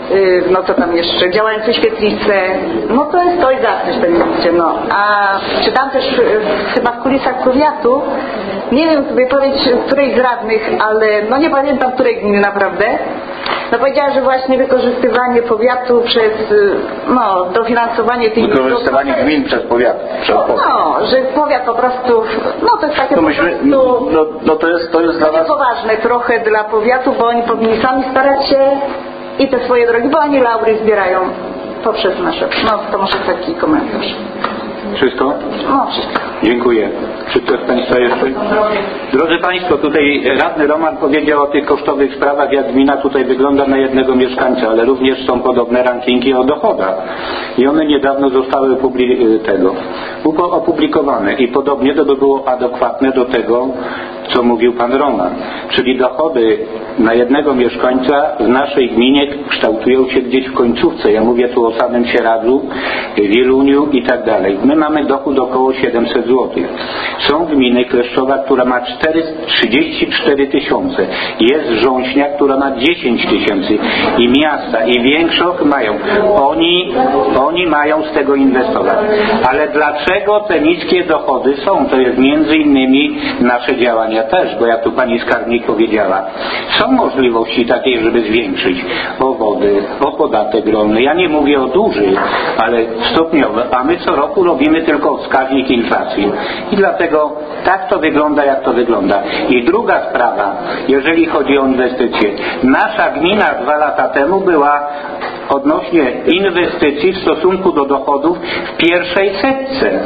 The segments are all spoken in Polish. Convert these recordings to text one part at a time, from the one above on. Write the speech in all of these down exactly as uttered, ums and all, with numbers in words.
no co tam jeszcze, działające świetlice, no to jest to i zawsze w tym mieście, no. A czytam też chyba w kulisach powiatu, nie wiem sobie powiedzieć, której z radnych, ale no nie pamiętam której gminy naprawdę, no powiedziała, że właśnie wykorzystywanie powiatu przez, no, dofinansowanie tych... Wykorzystywanie gmin przez powiat. Przez no, że powiat po prostu, no to jest takie no myśmy, po prostu... No, no to jest, to jest dla nas... poważne trochę dla powiatu, bo oni powinni sami starać się i te swoje drogi, bo oni laury zbierają poprzez nasze... No to może taki komentarz. Wszystko? No, wszystko. Dziękuję. Czy ktoś z Państwa jeszcze? Drodzy Państwo, tutaj radny Roman powiedział o tych kosztowych sprawach, jak gmina tutaj wygląda na jednego mieszkańca, ale również są podobne rankingi o dochodach. I one niedawno zostały tego, opublikowane i podobnie to by było adekwatne do tego, co mówił Pan Roman. Czyli dochody na jednego mieszkańca w naszej gminie kształtują się gdzieś w końcówce. Ja mówię tu o samym Sieradzu, Wieluniu i tak dalej. My mamy dochód około siedemset złotych. Są gminy, Kleszczowa, która ma trzydzieści cztery tysiące. Jest Rząśnia, która ma dziesięć tysięcy. I miasta, i większość mają. Oni, oni mają z tego inwestować. Ale dlaczego te niskie dochody są? To jest między innymi nasze działania też, bo jak tu pani skarbnik powiedziała, są możliwości takie, żeby zwiększyć o wody, o podatek rolny. Ja nie mówię o dużych, ale stopniowe, a my co roku robimy tylko wskaźnik inflacji. I dlatego tak to wygląda, jak to wygląda. I druga sprawa, jeżeli chodzi o inwestycje. Nasza gmina dwa lata temu była odnośnie inwestycji w stosunku do dochodów w pierwszej setce.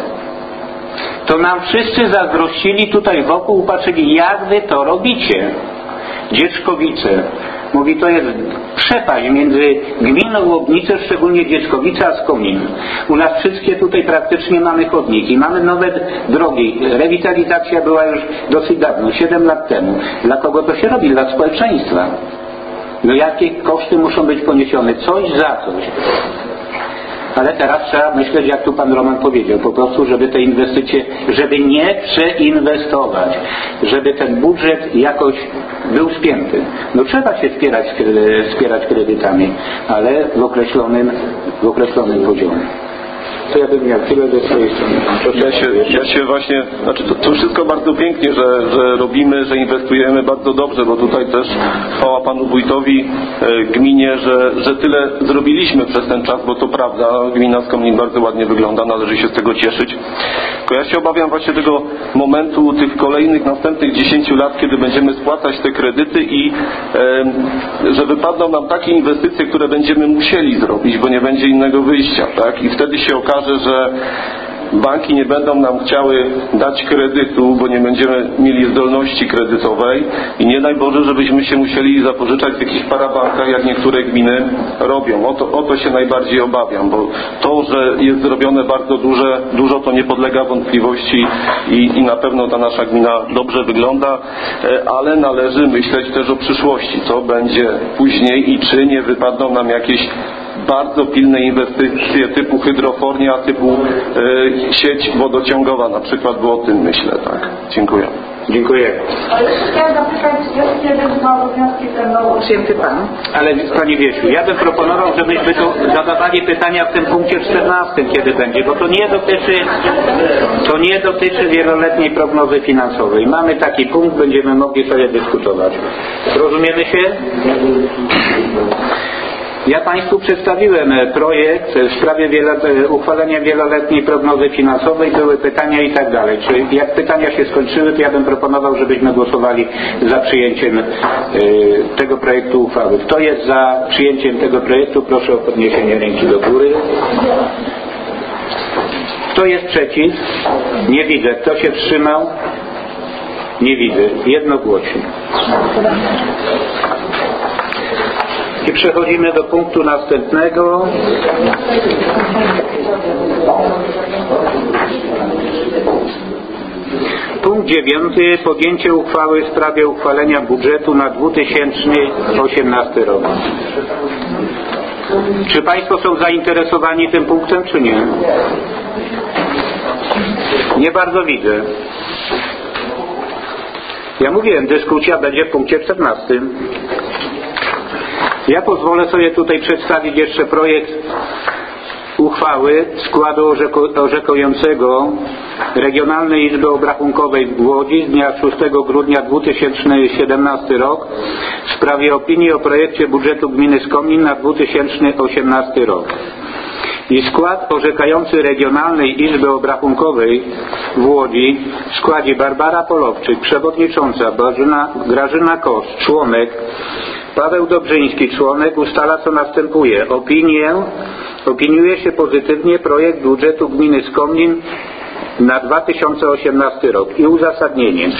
To nam wszyscy zazdrościli tutaj wokół, patrzyli, jak wy to robicie. Dzieczkowice. Mówi, to jest przepaść między gminą Łobnice, szczególnie Dzieczkowice, a Skomin. U nas wszystkie tutaj praktycznie mamy chodniki, mamy nowe drogi. Rewitalizacja była już dosyć dawno, siedem lat temu. Dla kogo to się robi? Dla społeczeństwa. No jakie koszty muszą być poniesione? Coś za coś. Ale teraz trzeba myśleć, jak tu Pan Roman powiedział, po prostu, żeby te inwestycje, żeby nie przeinwestować, żeby ten budżet jakoś był spięty. No trzeba się wspierać, wspierać kredytami, ale w określonym, w określonym poziomie. To ja bym miał tyle ze swojej strony. Ja się, ja się właśnie, znaczy to, to wszystko bardzo pięknie, że, że robimy, że inwestujemy bardzo dobrze, bo tutaj też chwała Panu Wójtowi, e, gminie, że, że tyle zrobiliśmy przez ten czas, bo to prawda, gmina Skomin bardzo ładnie wygląda, należy się z tego cieszyć. Tylko ja się obawiam właśnie tego momentu, tych kolejnych, następnych dziesięciu lat, kiedy będziemy spłacać te kredyty i e, że wypadną nam takie inwestycje, które będziemy musieli zrobić, bo nie będzie innego wyjścia, tak? I wtedy się okaże, że banki nie będą nam chciały dać kredytu, bo nie będziemy mieli zdolności kredytowej i nie daj Boże, żebyśmy się musieli zapożyczać w jakichś parabankach, jak niektóre gminy robią. O to, o to się najbardziej obawiam, bo to, że jest zrobione bardzo duże, dużo, to nie podlega wątpliwości i, i na pewno ta nasza gmina dobrze wygląda, ale należy myśleć też o przyszłości, co będzie później i czy nie wypadną nam jakieś bardzo pilne inwestycje typu hydrofornia, typu e, sieć wodociągowa na przykład, bo o tym myślę, tak. Dziękuję. Dziękuję. Ale chciałem zapytać, kiedy ma obowiązki ten nowy przyjęty Pan? Ale Pani Wiesiu, ja bym proponował, żebyśmy tu zadawali pytania w tym punkcie czternastym, kiedy będzie, bo to nie dotyczy to nie dotyczy wieloletniej prognozy finansowej. Mamy taki punkt, będziemy mogli sobie dyskutować. Rozumiemy się? Ja Państwu przedstawiłem projekt w sprawie wielo, uchwalenia wieloletniej prognozy finansowej, były pytania i tak dalej. Czy jak pytania się skończyły, to ja bym proponował, żebyśmy głosowali za przyjęciem y, tego projektu uchwały. Kto jest za przyjęciem tego projektu? Proszę o podniesienie ręki do góry. Kto jest przeciw? Nie widzę. Kto się wstrzymał? Nie widzę. Jednogłośnie. I przechodzimy do punktu następnego. Punkt dziewiąty. Podjęcie uchwały w sprawie uchwalenia budżetu na dwa tysiące osiemnasty rok. Czy Państwo są zainteresowani tym punktem, czy nie? Nie bardzo widzę. Ja mówiłem, dyskusja będzie w punkcie czternastym. Ja pozwolę sobie tutaj przedstawić jeszcze projekt uchwały składu orzekającego Regionalnej Izby Obrachunkowej w Łodzi z dnia szóstego grudnia dwa tysiące siedemnastego rok w sprawie opinii o projekcie budżetu gminy Skomin na dwa tysiące osiemnasty rok. I skład orzekający Regionalnej Izby Obrachunkowej w Łodzi w składzie Barbara Polowczyk, przewodnicząca, Grażyna, Grażyna Kosz, członek, Paweł Dobrzyński, członek, ustala co następuje. Opinię, opiniuje się pozytywnie projekt budżetu gminy Skomin na dwa tysiące osiemnasty rok i uzasadnienie.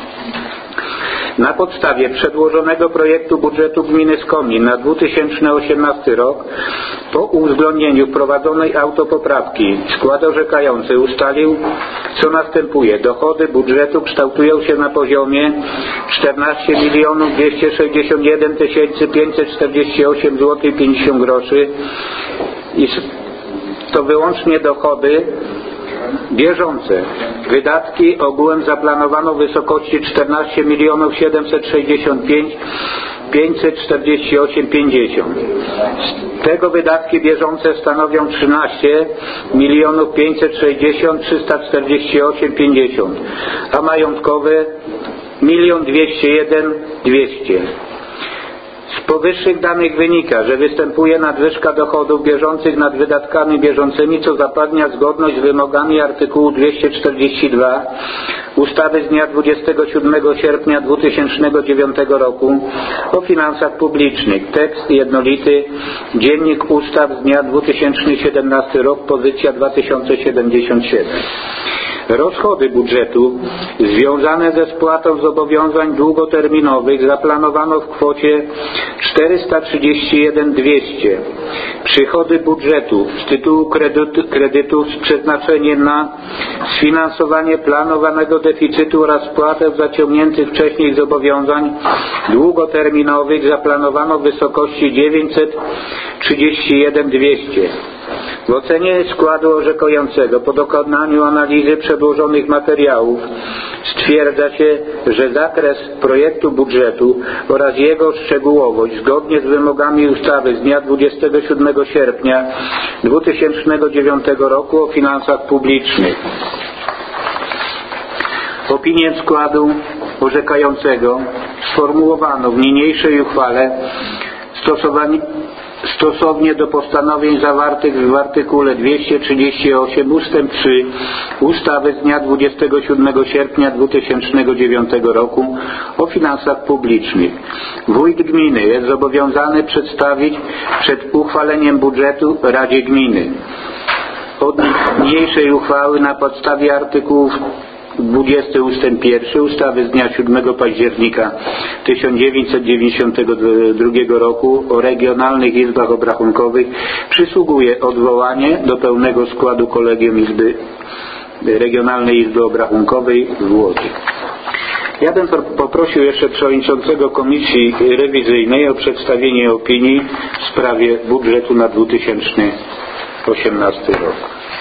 Na podstawie przedłożonego projektu budżetu gminy Skomin na dwa tysiące osiemnasty rok po uwzględnieniu wprowadzonej autopoprawki skład orzekający ustalił co następuje. Dochody budżetu kształtują się na poziomie czternaście milionów dwieście sześćdziesiąt jeden tysięcy pięćset czterdzieści osiem złotych pięćdziesiąt groszy i to wyłącznie dochody bieżące. Wydatki ogółem zaplanowano w wysokości czternaście milionów siedemset sześćdziesiąt pięć tysięcy pięćset czterdzieści osiem złotych pięćdziesiąt groszy. Z tego wydatki bieżące stanowią trzynaście milionów pięćset sześćdziesiąt tysięcy trzysta czterdzieści osiem złotych pięćdziesiąt groszy, a majątkowe milion dwieście jeden tysięcy dwieście. Z powyższych danych wynika, że występuje nadwyżka dochodów bieżących nad wydatkami bieżącymi, co zapewnia zgodność z wymogami artykułu dwieście czterdzieści dwa ustawy z dnia dwudziestego siódmego sierpnia dwa tysiące dziewiątego roku o finansach publicznych. Tekst jednolity, Dziennik Ustaw z dnia dwa tysiące siedemnasty rok, pozycja dwa tysiące siedemdziesiąt siedem. Rozchody budżetu związane ze spłatą zobowiązań długoterminowych zaplanowano w kwocie czterysta trzydzieści jeden tysięcy dwieście. Przychody budżetu z tytułu kredytu, kredytów z przeznaczeniem na sfinansowanie planowanego deficytu oraz spłatę zaciągniętych wcześniej zobowiązań długoterminowych zaplanowano w wysokości dziewięćset trzydzieści jeden tysięcy dwieście. W ocenie składu orzekającego po dokonaniu analizy przedłożonych materiałów stwierdza się, że zakres projektu budżetu oraz jego szczegółowość zgodnie z wymogami ustawy z dnia dwudziestego siódmego sierpnia dwa tysiące dziewiątego roku o finansach publicznych. Opinię składu orzekającego sformułowano w niniejszej uchwale stosowanie stosownie do postanowień zawartych w artykule dwieście trzydzieści osiem ustęp trzy ustawy z dnia dwudziestego siódmego sierpnia dwa tysiące dziewiątego roku o finansach publicznych. Wójt gminy jest zobowiązany przedstawić przed uchwaleniem budżetu Radzie Gminy od niniejszej uchwały na podstawie artykułów dwudziestego ustęp pierwszy ustawy z dnia siódmego października tysiąc dziewięćset dziewięćdziesiątego drugiego roku o regionalnych izbach obrachunkowych przysługuje odwołanie do pełnego składu Kolegium Izby Regionalnej Izby Obrachunkowej w Łodzi. Ja bym poprosił jeszcze przewodniczącego Komisji Rewizyjnej o przedstawienie opinii w sprawie budżetu na dwa tysiące osiemnasty rok.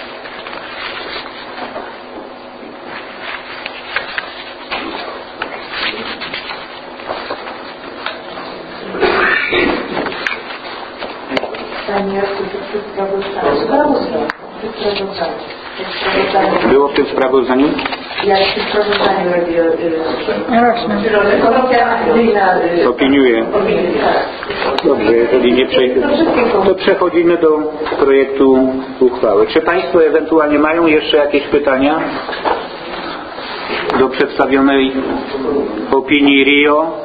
Było w tym sprawozdaniu? Jak w tym sprawozdaniu robię... Opiniuję. Dobrze, jeżeli nie przejdziemy, to przechodzimy do projektu uchwały. Czy Państwo ewentualnie mają jeszcze jakieś pytania do przedstawionej opinii R I O?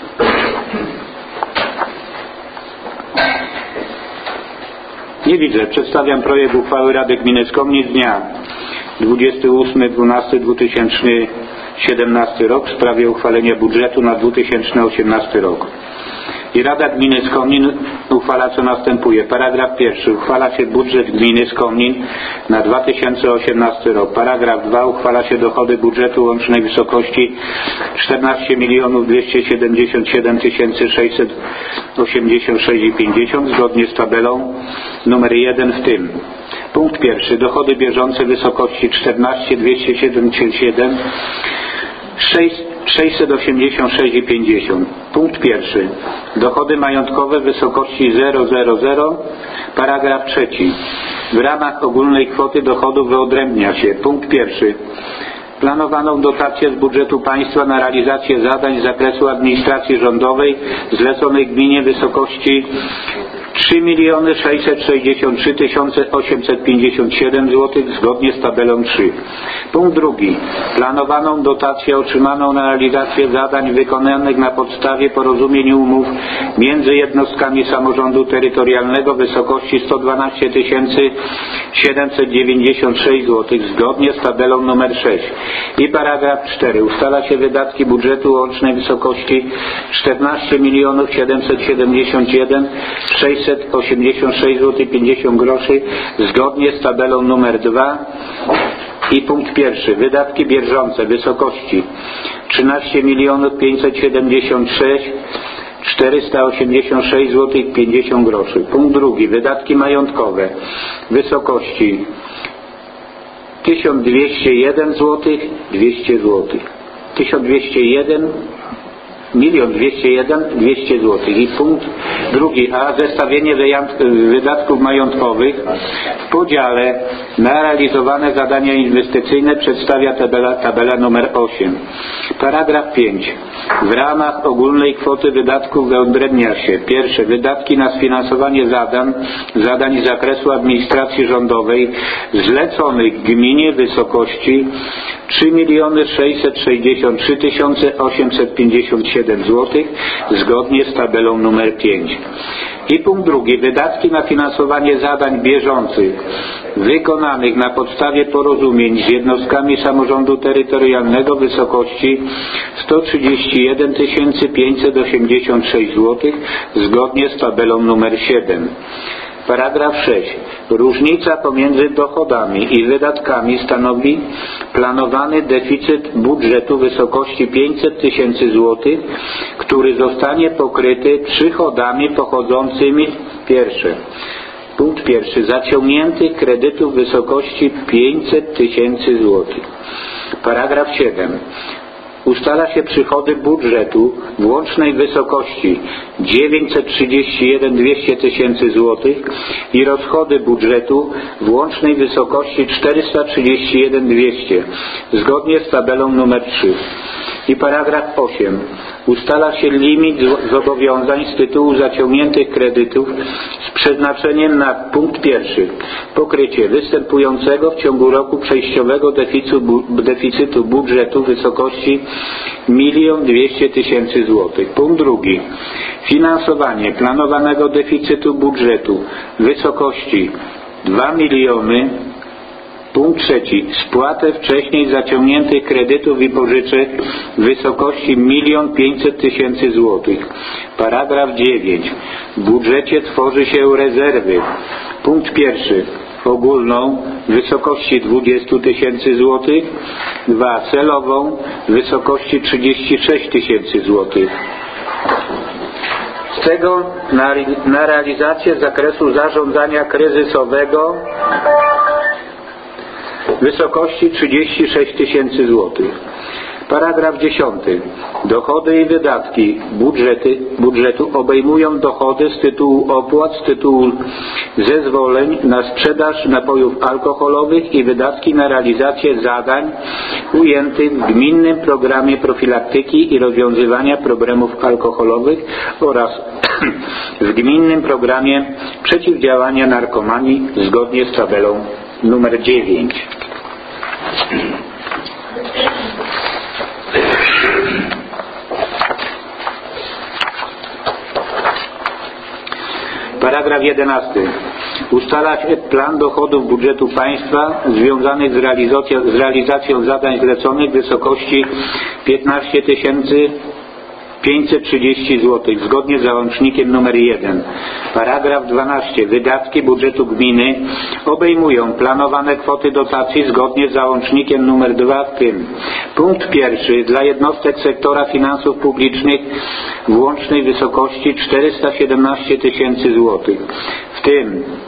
Nie widzę. Przedstawiam projekt uchwały Rady Gminy Skomin z dnia dwudziestego ósmego dwunastego dwa tysiące siedemnasty rok w sprawie uchwalenia budżetu na dwa tysiące osiemnasty rok. I Rada Gminy Skomin uchwala co następuje. Paragraf pierwszy. Uchwala się budżet Gminy Skomin na dwa tysiące osiemnasty rok. Paragraf dwa. Uchwala się dochody budżetu łącznej wysokości czternaście milionów dwieście siedemdziesiąt siedem tysięcy sześćset osiemdziesiąt sześć złotych pięćdziesiąt groszy zgodnie z tabelą numer jeden, w tym punkt pierwszy. Dochody bieżące w wysokości czternaście dwieście siedemdziesiąt siedem sześćset osiemdziesiąt sześć i pięćdziesiąt. Punkt pierwszy. Dochody majątkowe w wysokości zero zero zero. Paragraf trzeci. W ramach ogólnej kwoty dochodów wyodrębnia się. Punkt pierwszy. Planowaną dotację z budżetu państwa na realizację zadań z zakresu administracji rządowej zleconej gminie w wysokości trzy miliony sześćset sześćdziesiąt trzy tysiące osiemset pięćdziesiąt siedem złotych zgodnie z tabelą trzy. Punkt drugi. Planowaną dotację otrzymaną na realizację zadań wykonanych na podstawie porozumień i umów między jednostkami samorządu terytorialnego w wysokości sto dwanaście tysięcy siedemset dziewięćdziesiąt sześć złotych zgodnie z tabelą numer sześć. I paragraf cztery. Ustala się wydatki budżetu łącznej w wysokości czternaście milionów siedemset siedemdziesiąt jeden tysięcy sześćset osiemdziesiąt sześć złotych pięćdziesiąt groszy zgodnie z tabelą numer dwa. I punkt pierwszy. Wydatki bieżące w wysokości trzynaście milionów pięćset siedemdziesiąt sześć tysięcy czterysta osiemdziesiąt sześć złotych pięćdziesiąt groszy. Punkt drugi. Wydatki majątkowe w wysokości tysiąc dwieście jeden złotych dwieście złotych. tysiąc dwieście jeden milion dwieście jeden dwieście złotych. I punkt drugi A. Zestawienie wydatków majątkowych w podziale na realizowane zadania inwestycyjne przedstawia tabela, tabela numer osiem. Paragraf pięć. W ramach ogólnej kwoty wydatków wyodrębnia się: pierwsze, wydatki na sfinansowanie zadań, zadań z zakresu administracji rządowej zleconych gminie w wysokości trzy miliony sześćset sześćdziesiąt trzy tysiące osiemset pięćdziesiąt siedem złotych zgodnie z tabelą numer pięć. I punkt drugi. Wydatki na finansowanie zadań bieżących wykonanych na podstawie porozumień z jednostkami samorządu terytorialnego w wysokości sto trzydzieści jeden tysięcy pięćset osiemdziesiąt sześć złotych zgodnie z tabelą numer siedem. Paragraf sześć. Różnica pomiędzy dochodami i wydatkami stanowi planowany deficyt budżetu w wysokości pięćset tysięcy złotych, który zostanie pokryty przychodami pochodzącymi pierwsze. Punkt pierwszy. Zaciągniętych kredytów w wysokości pięćset tysięcy złotych. Paragraf siedem. Ustala się przychody budżetu w łącznej wysokości dziewięćset trzydzieści jeden tysięcy dwieście tysięcy złotych i rozchody budżetu w łącznej wysokości czterysta trzydzieści jeden tysięcy dwieście zgodnie z tabelą numer trzy. I paragraf osiem. Ustala się limit zobowiązań z tytułu zaciągniętych kredytów z przeznaczeniem na punkt pierwszy. Pokrycie występującego w ciągu roku przejściowego deficytu, deficytu budżetu w wysokości milion dwieście tysięcy złotych. Punkt drugi. Finansowanie planowanego deficytu budżetu w wysokości dwa miliony. Punkt trzeci. Spłatę wcześniej zaciągniętych kredytów i pożyczek w wysokości milion pięćset tysięcy złotych. Paragraf dziewięć. W budżecie tworzy się rezerwy. Punkt pierwszy. Ogólną w wysokości dwadzieścia tysięcy złotych. dwa. Celową w wysokości trzydzieści sześć tysięcy złotych. Z tego na, na realizację zakresu zarządzania kryzysowego w wysokości trzydzieści sześć tysięcy złotych. Paragraf dziesiąty. Dochody i wydatki budżety, budżetu obejmują dochody z tytułu opłat, z tytułu zezwoleń na sprzedaż napojów alkoholowych i wydatki na realizację zadań ujętych w gminnym programie profilaktyki i rozwiązywania problemów alkoholowych oraz w gminnym programie przeciwdziałania narkomanii zgodnie z tabelą numer dziewięć. Paragraf jedenasty. Ustalać plan dochodów budżetu państwa związanych z realizacją, z realizacją zadań zleconych w wysokości piętnaście tysięcy pięćset trzydzieści złotych zgodnie z załącznikiem numer jeden. Paragraf dwunasty. Wydatki budżetu gminy obejmują planowane kwoty dotacji zgodnie z załącznikiem numer dwa, w tym punkt pierwszy dla jednostek sektora finansów publicznych w łącznej wysokości czterysta siedemnaście tysięcy złotych, w tym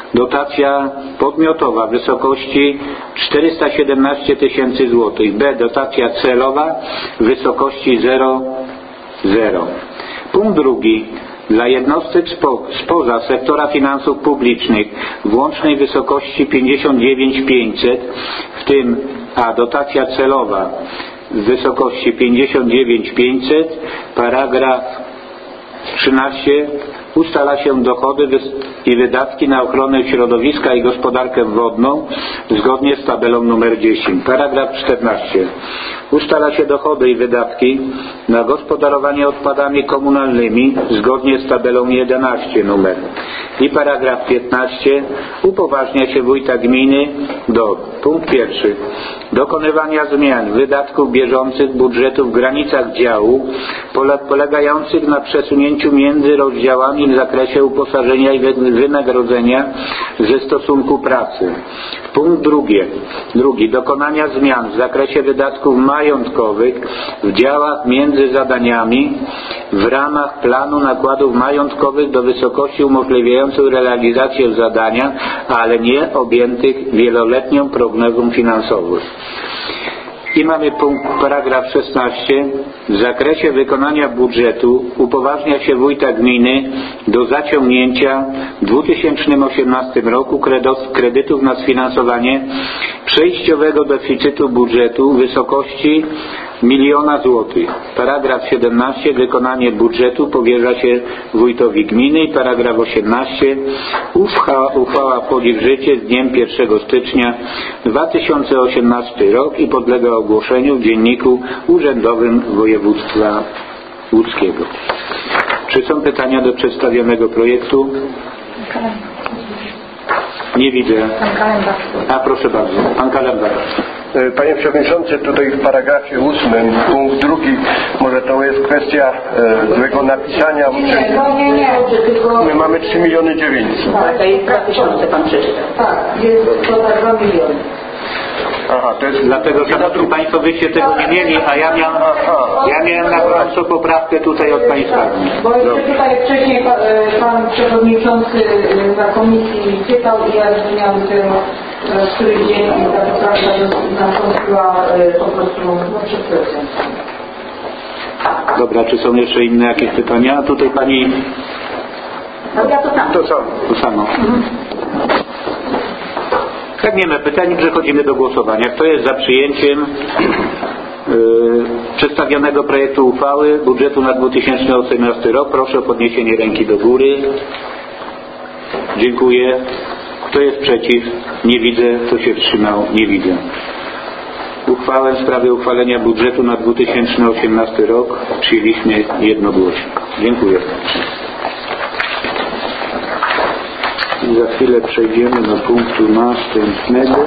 Dotacja podmiotowa w wysokości czterysta siedemnaście tysięcy złotych. B. Dotacja celowa w wysokości zero zero. Punkt drugi. Dla jednostek spo, spoza sektora finansów publicznych w łącznej wysokości pięćdziesiąt dziewięć tysięcy pięćset, w tym a dotacja celowa w wysokości pięćdziesiąt dziewięć tysięcy pięćset, paragraf trzynaście, ustala się dochody i wydatki na ochronę środowiska i gospodarkę wodną zgodnie z tabelą numer dziesięć. Paragraf czternaście. Ustala się dochody i wydatki na gospodarowanie odpadami komunalnymi zgodnie z tabelą jedenaście numer. I paragraf piętnaście. Upoważnia się wójta gminy do, punkt pierwszy, dokonywania zmian wydatków bieżących budżetu w granicach działu polegających na przesunięciu między rozdziałami w zakresie uposażenia i wynagrodzenia ze stosunku pracy. Punkt drugi. Drugi. Dokonania zmian w zakresie wydatków majątkowych w działach między zadaniami w ramach planu nakładów majątkowych do wysokości umożliwiających realizację zadania, ale nie objętych wieloletnią prognozą finansową. I mamy punkt, paragraf szesnaście. W zakresie wykonania budżetu upoważnia się wójta gminy do zaciągnięcia w dwa tysiące osiemnastym roku kredytów na sfinansowanie przejściowego deficytu budżetu w wysokości miliona złotych. Paragraf siedemnaście. Wykonanie budżetu powierza się wójtowi gminy. I paragraf osiemnaście. Uchwała, uchwała wchodzi w życie z dniem pierwszego stycznia dwa tysiące osiemnastego rok i podlega ogłoszeniu w Dzienniku Urzędowym Województwa Łódzkiego. Czy są pytania do przedstawionego projektu? Nie widzę. A proszę bardzo, pan Kalendarz. Panie Przewodniczący, tutaj w paragrafie ósmym, punkt drugi, może to jest kwestia e, złego napisania. Nie, nie, nie. My mamy trzy miliony dziewięćset. Tak, to jest dwa tysiące pan przeczytał. Tak, jest to dwa miliony. Aha, to jest... Dlatego, szanowni Państwo, wyście tego nie mieli, a ja miałem, ja miałem na gorąco poprawkę tutaj od Państwa. Bo jeszcze tutaj wcześniej pan, pan Przewodniczący na komisji pytał i ja zrozumiałam ten który dzień i ta poprawka nastąpiła po prostu no, przed sesją. Dobra, czy są jeszcze inne jakieś pytania? Tutaj Pani... No ja to samo. To samo. To samo. Mhm. Jak nie ma pytań, przechodzimy do głosowania. Kto jest za przyjęciem yy, przedstawionego projektu uchwały budżetu na dwa tysiące osiemnasty rok? Proszę o podniesienie ręki do góry. Dziękuję. Kto jest przeciw? Nie widzę. Kto się wstrzymał? Nie widzę. Uchwałę w sprawie uchwalenia budżetu na dwa tysiące osiemnasty rok przyjęliśmy jednogłośnie. Dziękuję. I za chwilę przejdziemy do punktu następnego.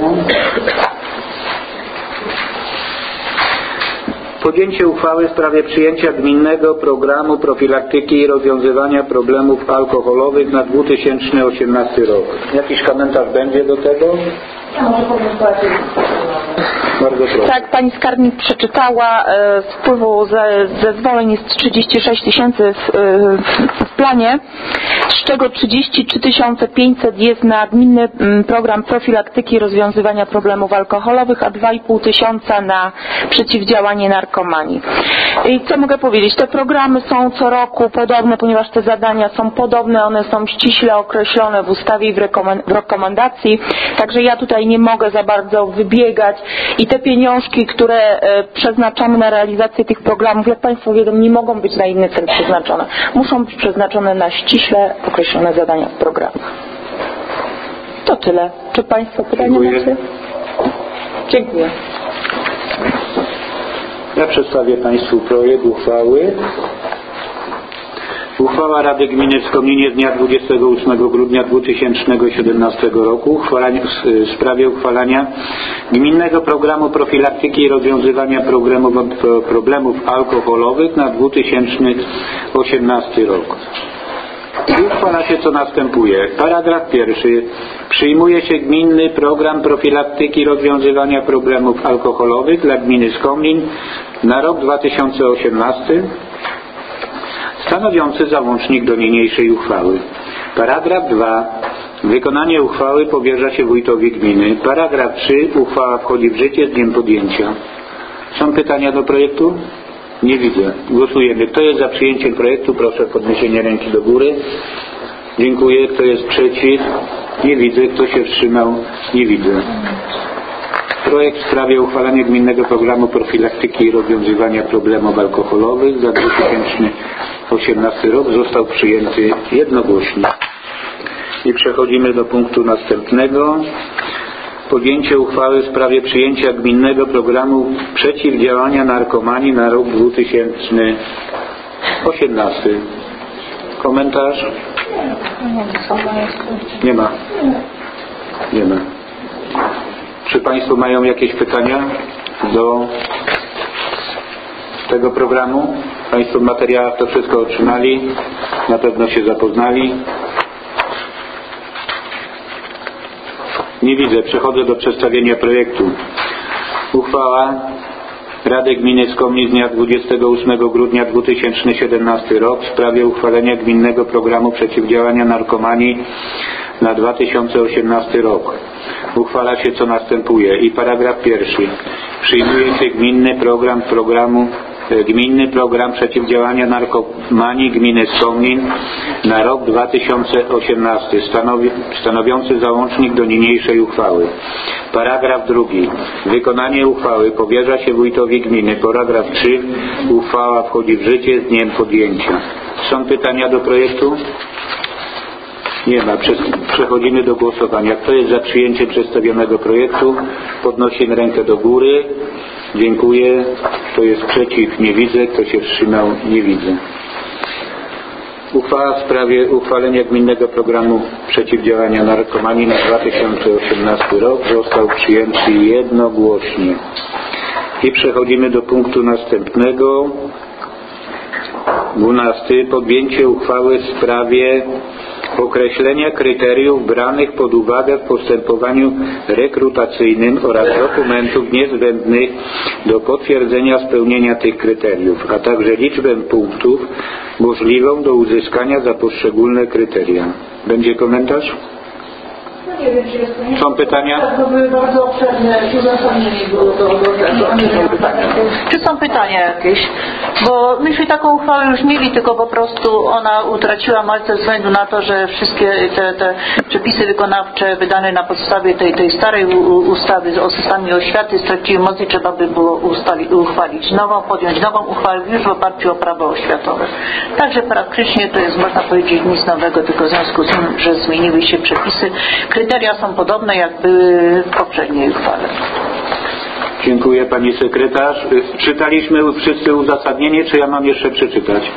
Podjęcie uchwały w sprawie przyjęcia gminnego programu profilaktyki i rozwiązywania problemów alkoholowych na dwa tysiące osiemnasty rok. Jakiś komentarz będzie do tego? Ja może powiem Bardzo proszę. Tak, pani skarbnik przeczytała. Z wpływu ze, zezwoleń jest trzydzieści sześć tysięcy w, w planie, z czego trzydzieści trzy tysiące pięćset jest na gminny program profilaktyki i rozwiązywania problemów alkoholowych, a dwa i pół tysiąca na przeciwdziałanie narkomanii. I co mogę powiedzieć? Te programy są co roku podobne, ponieważ te zadania są podobne, one są ściśle określone w ustawie i w, rekomend- w rekomendacji, także ja tutaj nie mogę za bardzo wybiegać i te pieniążki, które e, przeznaczamy na realizację tych programów, jak Państwo wiedzą, nie mogą być na inny cel przeznaczone. Muszą być przeznaczone na ściśle określone zadania w programach. To tyle. Czy Państwo pytania macie? Dziękuję. Ja przedstawię Państwu projekt uchwały. Uchwała Rady Gminy w Skomlinie z dnia dwudziestego ósmego grudnia dwa tysiące siedemnastego roku w sprawie uchwalania Gminnego Programu Profilaktyki i Rozwiązywania Problemów, problemów Alkoholowych na dwa tysiące osiemnasty rok. I uchwala się co następuje. Paragraf pierwszy. Przyjmuje się Gminny Program Profilaktyki i Rozwiązywania Problemów Alkoholowych dla Gminy Skomlin na rok dwa tysiące osiemnasty, stanowiący załącznik do niniejszej uchwały. Paragraf drugi. Wykonanie uchwały powierza się wójtowi gminy. Paragraf trzy. Uchwała wchodzi w życie z dniem podjęcia. Są pytania do projektu? Nie widzę. Głosujemy. Kto jest za przyjęciem projektu? Proszę o podniesienie ręki do góry. Dziękuję. Kto jest przeciw? Nie widzę. Kto się wstrzymał? Nie widzę. Projekt w sprawie uchwalania gminnego programu profilaktyki i rozwiązywania problemów alkoholowych za dwa tysiące osiemnasty rok został przyjęty jednogłośnie. I przechodzimy do punktu następnego. Podjęcie uchwały w sprawie przyjęcia gminnego programu przeciwdziałania narkomanii na rok dwa tysiące osiemnasty. Komentarz? Nie ma. Nie ma. Czy Państwo mają jakieś pytania do tego programu? Państwo w materiałach to wszystko otrzymali, na pewno się zapoznali. Nie widzę. Przechodzę do przedstawienia projektu. Uchwała Rady Gminy Skomlin z dnia dwudziestego ósmego grudnia dwa tysiące siedemnasty rok w sprawie uchwalenia gminnego programu przeciwdziałania narkomanii na dwa tysiące osiemnasty rok. Uchwala się co następuje. I paragraf pierwszy. Przyjmuje się gminny program programu Gminny program przeciwdziałania narkomanii gminy Skomlin na rok dwa tysiące osiemnasty, stanowi, stanowiący załącznik do niniejszej uchwały. Paragraf drugi. Wykonanie uchwały powierza się wójtowi gminy. Paragraf trzy. Uchwała wchodzi w życie z dniem podjęcia. Są pytania do projektu? Nie ma. Przechodzimy do głosowania. Kto jest za przyjęciem przedstawionego projektu? Podnosimy rękę do góry. Dziękuję. Kto jest przeciw? Nie widzę. Kto się wstrzymał? Nie widzę. Uchwała w sprawie uchwalenia gminnego programu przeciwdziałania narkomanii na dwa tysiące osiemnasty rok został przyjęty jednogłośnie. I przechodzimy do punktu następnego. dwunasty. Podjęcie uchwały w sprawie określenia kryteriów branych pod uwagę w postępowaniu rekrutacyjnym oraz dokumentów niezbędnych do potwierdzenia spełnienia tych kryteriów, a także liczbę punktów możliwą do uzyskania za poszczególne kryteria. Będzie komentarz? Nie wiem, czy jest to... Są pytania? To były bardzo obszerne uzasadnienie było do ogłoszenia. Czy są pytania jakieś? Bo myśmy taką uchwałę już mieli, tylko po prostu ona utraciła moc ze względu na to, że wszystkie te, te przepisy wykonawcze wydane na podstawie tej, tej starej ustawy o systemie oświaty straciły moc i trzeba by było ustali, uchwalić nową, podjąć nową uchwałę już w oparciu o prawo oświatowe. Także praktycznie to jest, można powiedzieć, nic nowego, tylko w związku z tym, że zmieniły się przepisy. Kryteria są podobne, jak były w poprzedniej uchwale. Dziękuję Pani Sekretarz. Czytaliśmy wszyscy uzasadnienie, czy ja mam jeszcze przeczytać?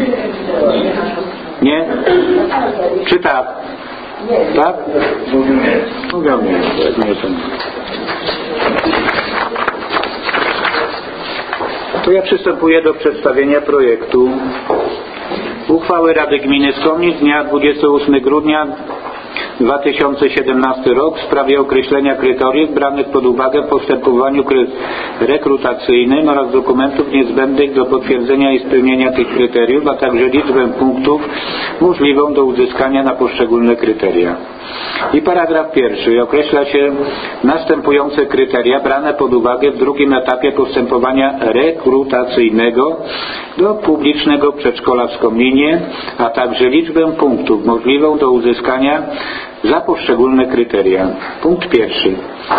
Nie? Czy tak? Tak? Mówią nie. Nie to. To ja przystępuję do przedstawienia projektu uchwały Rady Gminy Skomlin z dnia dwudziestego ósmego grudnia dwa tysiące siedemnasty rok w sprawie określenia kryteriów branych pod uwagę w postępowaniu rekrutacyjnym oraz dokumentów niezbędnych do potwierdzenia i spełnienia tych kryteriów, a także liczbę punktów możliwą do uzyskania na poszczególne kryteria. I paragraf pierwszy. Określa się następujące kryteria brane pod uwagę w drugim etapie postępowania rekrutacyjnego do publicznego przedszkola w Skomlinie, a także liczbę punktów możliwą do uzyskania za poszczególne kryteria. Punkt pierwszy.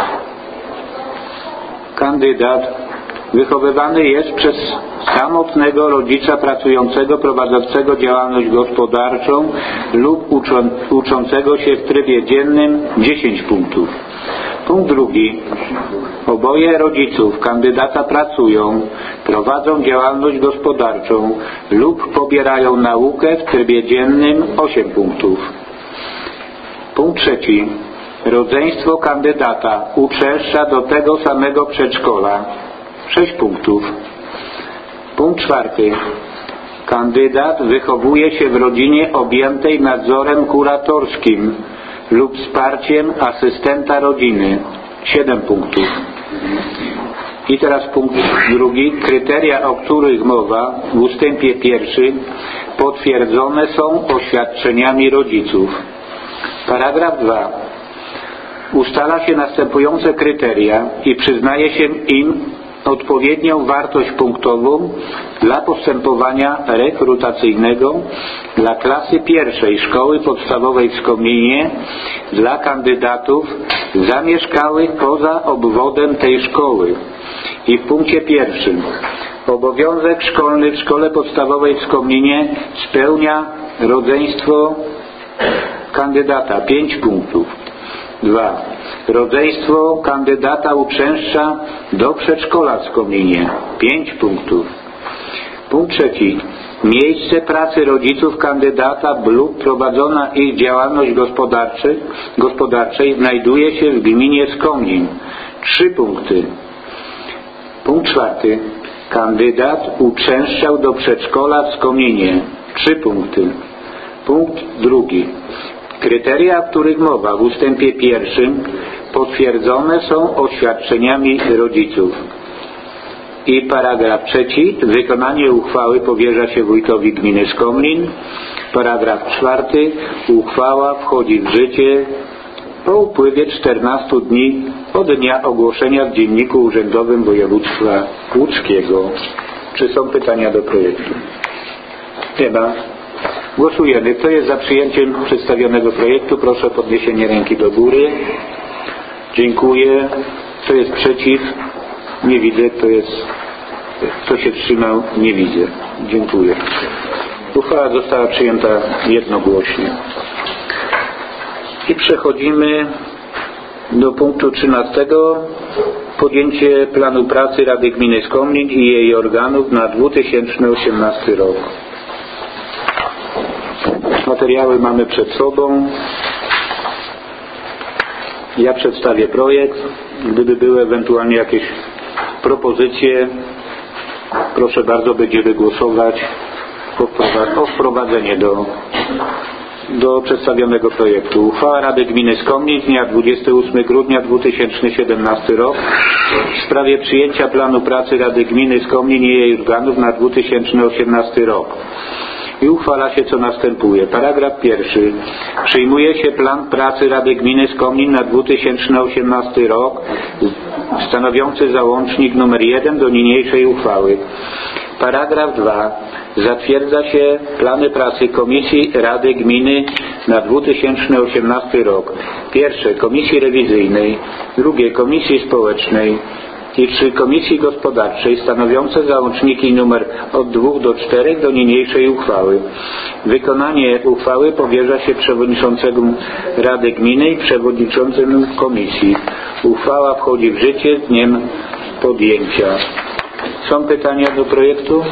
Kandydat wychowywany jest przez samotnego rodzica pracującego, prowadzącego działalność gospodarczą lub uczą, uczącego się w trybie dziennym dziesięć punktów. Punkt drugi. Oboje rodziców kandydata pracują, prowadzą działalność gospodarczą lub pobierają naukę w trybie dziennym osiem punktów. Punkt trzeci. Rodzeństwo kandydata uczęszcza do tego samego przedszkola. sześć punktów. Punkt czwarty. Kandydat wychowuje się w rodzinie objętej nadzorem kuratorskim lub wsparciem asystenta rodziny. siedem punktów. I teraz punkt drugi. Kryteria, o których mowa w ustępie pierwszym, potwierdzone są oświadczeniami rodziców. Paragraf dwa. Ustala się następujące kryteria i przyznaje się im odpowiednią wartość punktową dla postępowania rekrutacyjnego dla klasy pierwszej szkoły podstawowej w Skominie dla kandydatów zamieszkałych poza obwodem tej szkoły. I w punkcie pierwszym obowiązek szkolny w szkole podstawowej w Skominie spełnia rodzeństwo kandydata pięć punktów. dwa. Rodzeństwo kandydata uprzęszcza do przedszkola w Skominie pięć punktów. Punkt trzeci. Miejsce pracy rodziców kandydata lub prowadzona ich działalność gospodarczej znajduje się w gminie Skomin trzy punkty. Punkt czwarty. Kandydat uprzęszczał do przedszkola w Skominie trzy punkty. Punkt drugi. Kryteria, o których mowa w ustępie pierwszym, potwierdzone są oświadczeniami rodziców. I paragraf trzeci. Wykonanie uchwały powierza się wójtowi gminy Skomlin. Paragraf czwarty. Uchwała wchodzi w życie po upływie czternastu dni od dnia ogłoszenia w Dzienniku Urzędowym Województwa Łódzkiego. Czy są pytania do projektu? Nie ma. Głosujemy. Kto jest za przyjęciem przedstawionego projektu? Proszę o podniesienie ręki do góry. Dziękuję. Kto jest przeciw? Nie widzę. Kto jest, kto się wstrzymał? Nie widzę. Dziękuję. Uchwała została przyjęta jednogłośnie. I przechodzimy do punktu trzynastego. Podjęcie planu pracy Rady Gminy Skomlin i jej organów na dwa tysiące osiemnasty rok. Materiały mamy przed sobą. Ja przedstawię projekt. Gdyby były ewentualnie jakieś propozycje, proszę bardzo, będziemy głosować o wprowadzenie do, do przedstawionego projektu. Uchwała Rady Gminy Skomlin z dnia dwudziestego ósmego grudnia dwa tysiące siedemnastego rok w sprawie przyjęcia planu pracy Rady Gminy Skomlin i jej organów na dwa tysiące osiemnasty rok. I uchwala się, co następuje. Paragraf pierwszy. Przyjmuje się plan pracy Rady Gminy Skomlin na dwa tysiące osiemnasty rok stanowiący załącznik numer jeden do niniejszej uchwały. Paragraf dwa. Zatwierdza się plany pracy Komisji Rady Gminy na dwa tysiące osiemnasty rok. Pierwsze, Komisji Rewizyjnej. Drugie, Komisji Społecznej. I trzy Komisji Gospodarczej stanowiące załączniki numer od dwóch do czterech do niniejszej uchwały. Wykonanie uchwały powierza się przewodniczącemu Rady Gminy i przewodniczącemu Komisji. Uchwała wchodzi w życie z dniem podjęcia. Są pytania do projektu?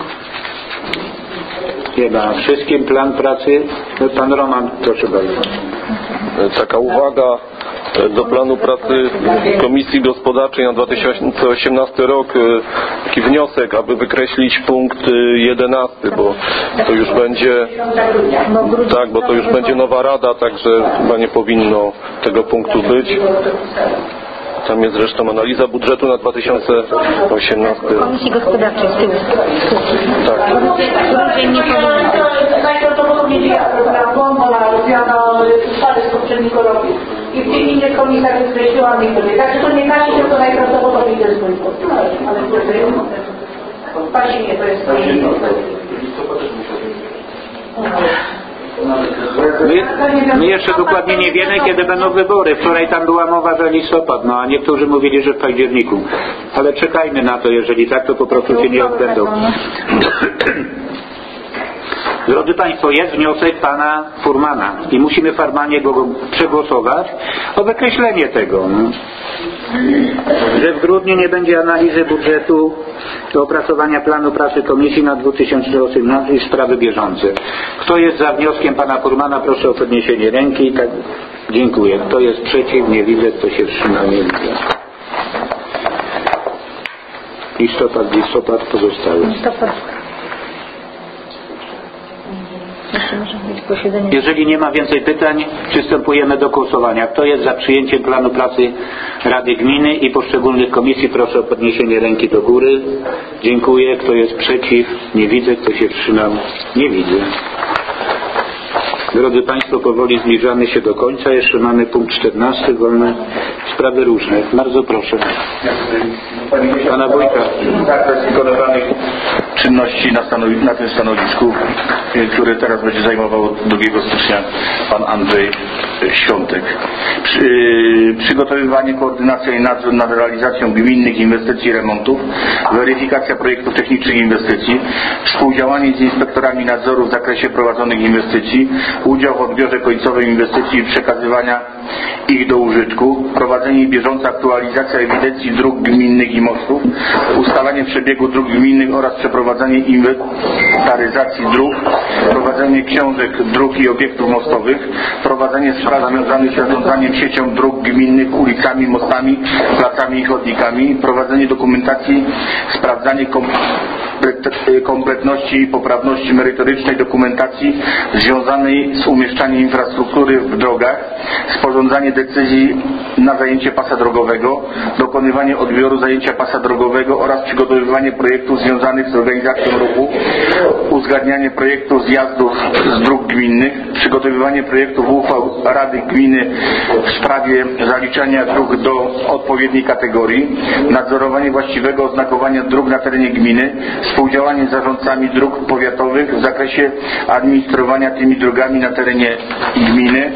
Nie ma. Wszystkim plan pracy? Pan Roman, proszę bardzo. Taka uwaga do planu pracy Komisji Gospodarczej na dwa tysiące osiemnasty rok. Taki wniosek, aby wykreślić punkt jedenasty, bo to już będzie tak, bo to już będzie nowa rada, także chyba nie powinno tego punktu być. Tam jest zresztą analiza budżetu na dwa tysiące osiemnasty rok. Komisji Gospodarczej z tyłu. Tak. Najprawdopodobniej ja robiłam błąd, ona robiona spadek z poprzedniego roku. I w tych innych komisjach wykreśliłam ich sobie. Także to nie każe się, to najprawdopodobniej to jest mój błąd. Ale to jest w październiku to jest My, my jeszcze dokładnie nie wiemy, kiedy będą wybory. Wczoraj tam była mowa, że listopad, no a niektórzy mówili, że w październiku. Ale czekajmy na to, jeżeli tak, to po prostu się nie odbędą. Drodzy Państwo, jest wniosek Pana Furmana i musimy formalnie go przegłosować o wykreślenie tego. No. Że w grudniu nie będzie analizy budżetu do opracowania planu pracy Komisji na dwa tysiące osiemnasty i sprawy bieżące. Kto jest za wnioskiem Pana Furmana? Proszę o podniesienie ręki. Tak. Dziękuję. Kto jest przeciw? Nie widzę. Kto się wstrzymał? Nie widzę. Listopad, listopad pozostały. Jeżeli nie ma więcej pytań, przystępujemy do głosowania. Kto jest za przyjęciem planu pracy Rady Gminy i poszczególnych komisji? Proszę o podniesienie ręki do góry. Dziękuję. Kto jest przeciw? Nie widzę. Kto się wstrzymał? Nie widzę. Drodzy Państwo, powoli zbliżamy się do końca. Jeszcze mamy punkt czternasty, wolne sprawy różne. Bardzo proszę. Pana Wójta. Zakres wykonywanych czynności na, stanowi- na tym stanowisku, które teraz będzie zajmował od drugiego stycznia pan Andrzej Świątek. Przy, przygotowywanie, koordynacja i nadzór nad realizacją gminnych inwestycji i remontów, weryfikacja projektów technicznych inwestycji, współdziałanie z inspektorami nadzoru w zakresie prowadzonych inwestycji, udział w odbiorze końcowym inwestycji i przekazywania ich do użytku, prowadzenie i bieżąca aktualizacja ewidencji dróg gminnych i mostów, ustalanie przebiegu dróg gminnych oraz przeprowadzanie inwentaryzacji dróg, prowadzenie książek dróg i obiektów mostowych, prowadzenie spraw związanych z zarządzaniem siecią dróg gminnych, ulicami, mostami, placami i chodnikami, prowadzenie dokumentacji, sprawdzanie kompletności i poprawności merytorycznej dokumentacji związanej z umieszczaniem infrastruktury w drogach, sporządzanie decyzji na zajęcie pasa drogowego, dokonywanie odbioru zajęcia pasa drogowego oraz przygotowywanie projektów związanych z organizacją ruchu, uzgadnianie projektów zjazdów z dróg gminnych, przygotowywanie projektów uchwał Rady Gminy w sprawie zaliczania dróg do odpowiedniej kategorii, nadzorowanie właściwego oznakowania dróg na terenie gminy, współdziałanie z zarządcami dróg powiatowych w zakresie administrowania tymi drogami na terenie gminy,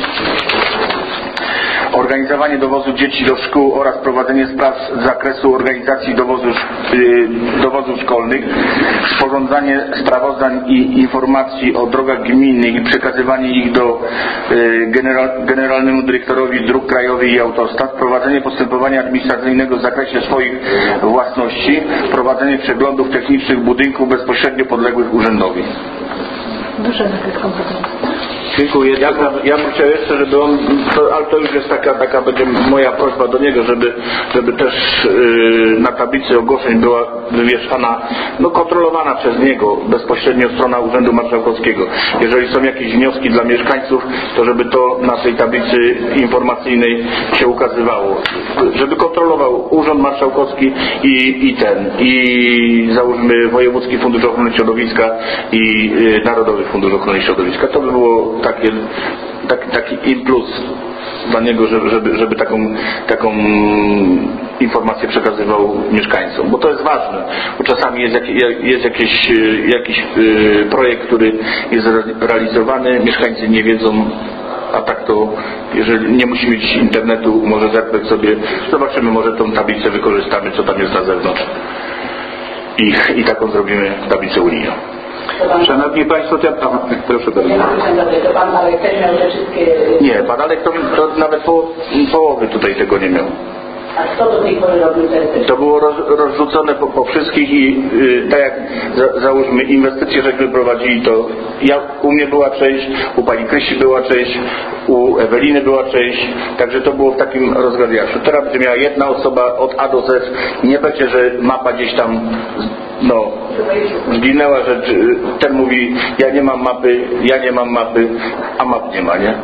organizowanie dowozu dzieci do szkół oraz prowadzenie spraw z zakresu organizacji dowozu, yy, dowozów szkolnych, sporządzanie sprawozdań i informacji o drogach gminnych i przekazywanie ich do yy, general, Generalnemu Dyrektorowi Dróg Krajowych i Autostrad, prowadzenie postępowania administracyjnego w zakresie swoich własności, prowadzenie przeglądów technicznych budynków bezpośrednio podległych urzędowi. Duży zakres kompetencji. Dziękuję. Ja, ja bym chciał jeszcze, żeby on, to, ale to już jest taka, taka będzie moja prośba do niego, żeby, żeby też yy, na tablicy ogłoszeń była wywieszana, no kontrolowana przez niego bezpośrednio strona Urzędu Marszałkowskiego. Jeżeli są jakieś wnioski dla mieszkańców, to żeby to na tej tablicy informacyjnej się ukazywało. Żeby kontrolował Urząd Marszałkowski i, i ten, i załóżmy Wojewódzki Fundusz Ochrony Środowiska i yy, Narodowy Fundusz Ochrony Środowiska. To by było Takie, taki, taki impuls dla niego, żeby, żeby, żeby taką, taką informację przekazywał mieszkańcom, bo to jest ważne, bo czasami jest, jak, jest jakiś, jakiś projekt, który jest realizowany, mieszkańcy nie wiedzą, a tak to, jeżeli nie musi mieć internetu, może zerknąć sobie, zobaczymy, może tą tablicę wykorzystamy, co tam jest na zewnątrz i, i taką zrobimy tablicę unijną. Szanowni Państwo, to ja, a, proszę bardzo. To pan Marek też miał te wszystkie... Nie, pan Alek to, to nawet po, połowy tutaj tego nie miał. A kto do tej pory robił te... To było roz, rozrzucone po, po wszystkich i yy, tak jak za, załóżmy inwestycje żeśmy prowadzili, to ja, u mnie była część, u pani Krysi była część, u Eweliny była część, także to było w takim rozgardiaszu. Teraz będzie miała jedna osoba od A do Z, nie będzie, że mapa gdzieś tam no zginęła, że ten mówi, ja nie mam mapy, ja nie mam mapy, a map nie ma, nie?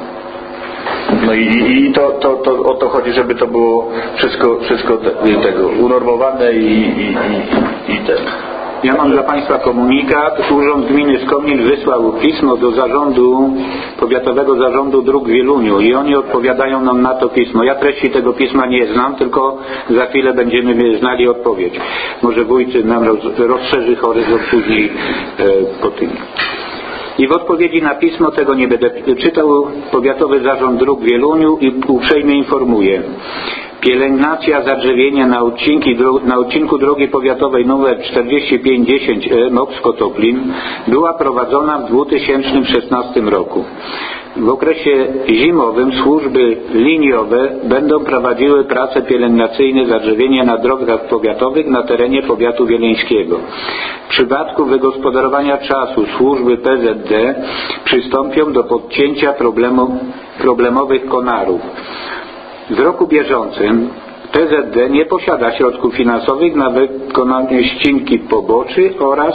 No i, i to, to, to o to chodzi, żeby to było wszystko, wszystko te, tego unormowane i, i, i, i ten. Ja mam dla Państwa komunikat. Urząd Gminy Skomin wysłał pismo do zarządu, Powiatowego Zarządu Dróg w Wieluniu i oni odpowiadają nam na to pismo. Ja treści tego pisma nie znam, tylko za chwilę będziemy znali odpowiedź. Może wójt nam roz, rozszerzy horyzont później e, po tym. I w odpowiedzi na pismo, tego nie będę czytał, Powiatowy Zarząd Dróg w Wieluniu i uprzejmie informuje. Pielęgnacja zadrzewienia na, odcinki, na odcinku drogi powiatowej nr czterdzieści pięć dziesięć E Mopsko-Toplin była prowadzona w dwa tysiące szesnastym roku. W okresie zimowym służby liniowe będą prowadziły prace pielęgnacyjne zadrzewienia na drogach powiatowych na terenie powiatu wieleńskiego. W przypadku wygospodarowania czasu służby P Z D przystąpią do podcięcia problemu, problemowych konarów. W roku bieżącym P Z D nie posiada środków finansowych na wykonanie ścinki poboczy oraz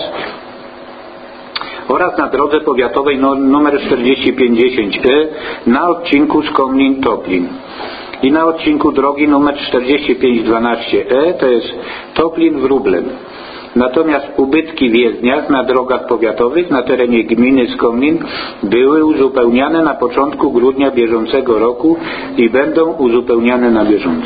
oraz na drodze powiatowej nr czterdzieści pięć dziesięć E na odcinku Skomlin-Toplin i na odcinku drogi nr czterdzieści pięć dwanaście E, to jest Toplin-Wróblen. Natomiast ubytki w jezdniach na drogach powiatowych na terenie gminy Skomlin były uzupełniane na początku grudnia bieżącego roku i będą uzupełniane na bieżąco.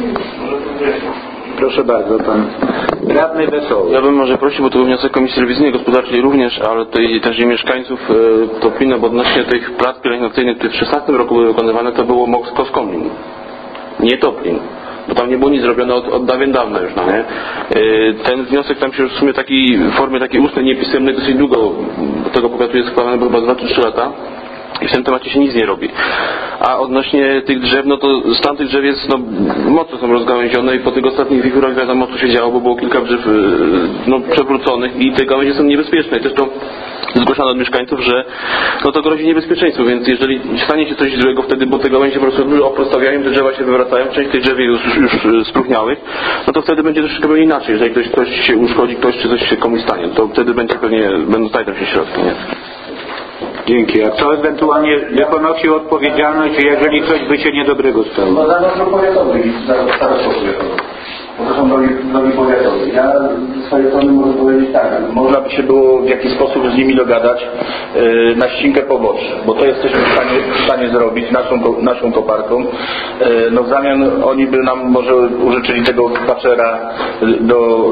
Proszę bardzo, pan radny Wesoły. Ja bym może prosił, bo to był wniosek Komisji Rewizyjnej Gospodarczej również, ale tutaj też i mieszkańców e, Toplina, bo odnośnie tych prac pielęgnacyjnych, które w szesnastym roku były wykonywane, to było Mosko Skomlin, nie Toplin. Bo tam nie było nic zrobione od, od dawien dawna już, no nie? Ten wniosek tam się już w sumie taki, w formie takiej ustnej, niepisemnej dosyć długo do tego powiatu jest składany, bo chyba dwa czy trzy lata. I w tym temacie się nic nie robi. A odnośnie tych drzew, no to stan tych drzew jest, no, mocno są rozgałęzione i po tych ostatnich wichurach wiadomo co się działo, bo było kilka drzew no, przewróconych i te gałęzie są niebezpieczne. I też to zgłaszano od mieszkańców, że no to grozi niebezpieczeństwu, więc jeżeli stanie się coś złego wtedy, bo te gałęzie po prostu oprostawiają, te drzewa się wywracają, część tych drzew już, już spróchniałych, no to wtedy będzie troszeczkę inaczej. Jeżeli ktoś, ktoś się uszkodzi, ktoś czy coś się komuś stanie, to wtedy będzie pewnie, będą znajdą się środki, nie? Dzięki. A kto ewentualnie nie ponosi odpowiedzialność, jeżeli coś by się niedobrego stało? No zarząd powiatowy i starostwo powiatowe. Bo to są drogi, drogi powiatowe. Ja ze swojej strony mogę powiedzieć tak. Można by się było w jakiś sposób z nimi dogadać yy, na ścinkę poboczy, bo to jesteśmy w stanie, w stanie zrobić naszą, naszą koparką. Yy, no w zamian oni by nam może użyczyli tego paczera do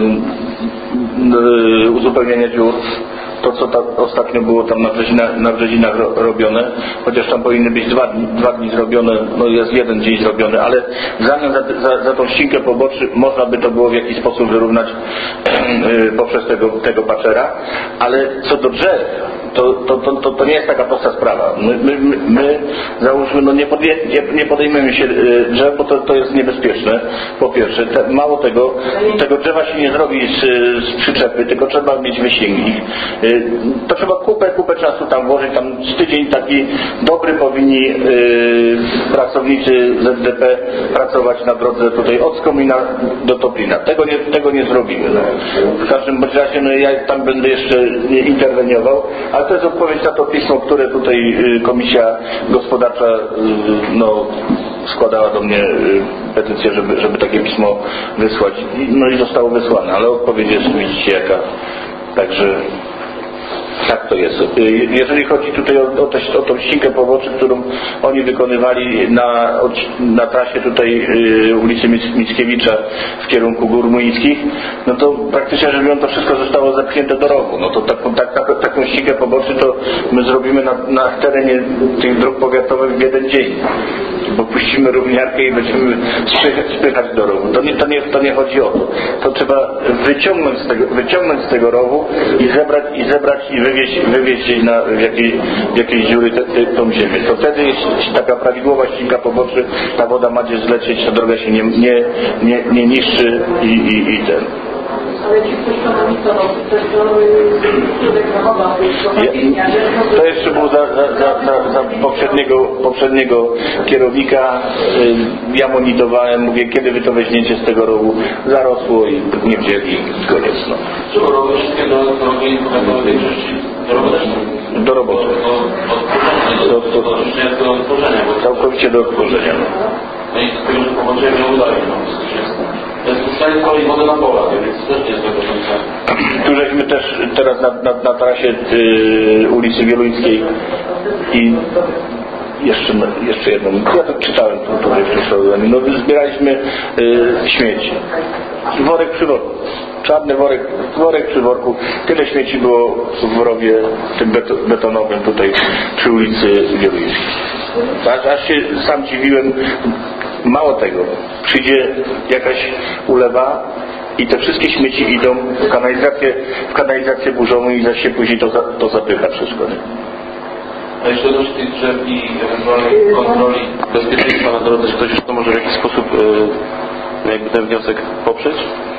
yy, yy, uzupełnienia dziur. To, co tam ostatnio było tam na Brzezinach, na Brzezinach ro, robione, chociaż tam powinny być dwa dni, dwa dni zrobione, no jest jeden dzień zrobiony, ale w zamian za, za, za tą ścinkę poboczy można by to było w jakiś sposób wyrównać yy, poprzez tego, tego paczera, ale co do drzew, to, to, to, to, to nie jest taka prosta sprawa. My, my, my, my załóżmy, no nie, podje, nie, nie podejmiemy się yy, drzew, bo to, to jest niebezpieczne, po pierwsze. Te, mało tego, tego drzewa się nie zrobi z, z przyczepy, tylko trzeba mieć wysięgnik. To trzeba kupę, kupę czasu tam włożyć, tam z tydzień taki dobry powinni yy, pracownicy Z D P pracować na drodze tutaj od Skomina do Toplina. Tego nie, tego nie zrobimy. No. W każdym bądź razie no, ja tam będę jeszcze interweniował, ale to jest odpowiedź na to pismo, które tutaj yy, Komisja Gospodarcza yy, no, składała do mnie yy, petycję, żeby, żeby takie pismo wysłać. I, no i zostało wysłane, ale odpowiedź jest, widzicie jaka. Także tak to jest. Jeżeli chodzi tutaj o, o, te, o tą ścinkę poboczy, którą oni wykonywali na, na trasie tutaj y, ulicy Mickiewicza w kierunku Gór Młyńskich, no to praktycznie rzecz biorąc to wszystko zostało zepchnięte do rowu. No to taką, tak, tak, taką ścinkę poboczy to my zrobimy na, na terenie tych dróg powiatowych w jeden dzień. Bo puścimy równiarkę i będziemy spychać, spychać do rowu. To nie, to, nie, to nie chodzi o to. To trzeba wyciągnąć z tego, wyciągnąć z tego rowu i zebrać i zebrać i wywieźć, wywieźć jej na, w, jakiej, w jakiejś dziury te, te, tą ziemię. To wtedy jest taka prawidłowa ścinka poboczy, ta woda ma gdzie zlecieć, ta droga się nie, nie, nie, nie niszczy i, i, i ten. Ale ci ktoś to robi, to robi, ktoś to to jeszcze było za, za, za, za, za poprzedniego, poprzedniego kierownika. Ja monitorowałem, mówię, kiedy wy to weźmiecie z tego rowu. Zarosło i nie wzięli i koniec. No. Czy robią wszystkie drogi powiatowe większości? Do roboty? Do roboty. Do odtworzenia. Do odtworzenia. Całkowicie do odtworzenia. No i z tego, że połączenie nie udaje. To jest w stanie kolej wody na pola, więc też nie jest do końca. Tu żeśmy też teraz na, na, na trasie y, ulicy Wieluńskiej i jeszcze, jeszcze jedną, ja to czytałem tu, tutaj w tym programie, no zbieraliśmy y, śmieci. Worek przy worku. Czarny worek, worek przy worku. Tyle śmieci było w rowie tym betonowym tutaj przy ulicy Wieluńskiej. Aż, aż się sam dziwiłem. Mało tego, przyjdzie jakaś ulewa i te wszystkie śmieci idą w kanalizację, w kanalizację burzową i zaś się później to, to zapycha wszystko. Nie? A jeszcze dość tych drzew i ewentualnej kontroli bezpieczeństwa na drodze, czy ktoś już to może w jakiś sposób yy, jakby ten wniosek poprzeć?